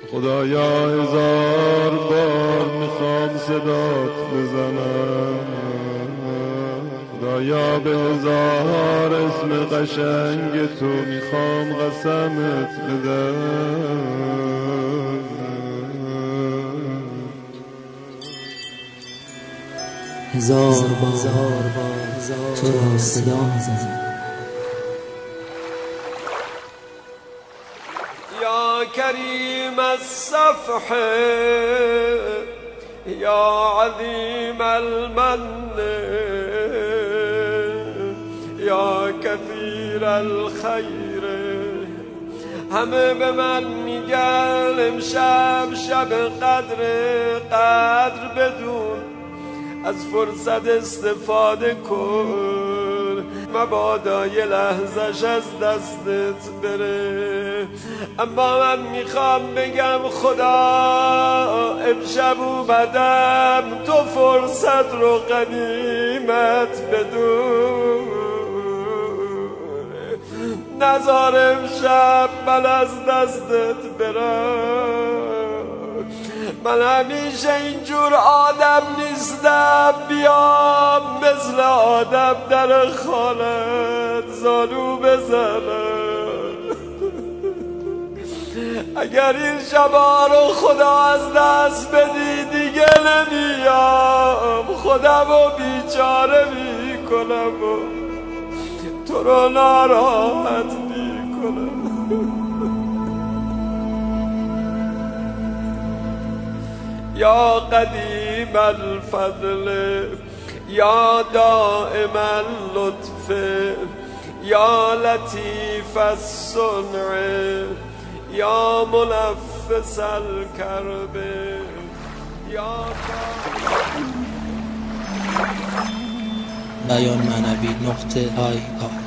خدایا 1000 بار میخوام صدات بزنم، خدایا به 1000 اسم قشنگ تو میخوام قسمت بدم. 1000 بار تو را صدا میزنم. یا کریم الصفح یا عظیم المن یا کثیر الخیر. همه به من میگن امشب شب قدر بدون، از فرصت استفاده کن، مبادا یه لحظش از دستت بره. اما من میخوام بگم خدا امشب اومدم، تو فرصت رو غنیمت بدون، نذار امشب من از دستت برم. من همیشه اینجور آدم نیستم بیام مثل آدم در خانت زانو بزنم. اگر این شبا رو خدا از دست بدی دیگه نمیام، خودم رو بیچاره میکنم و تو رو ناراحت میکنم. یا قدیم الفضل یا دائم اللطف یا لطیف الصنع یا منفس الکرب یا بیان معنوی .ir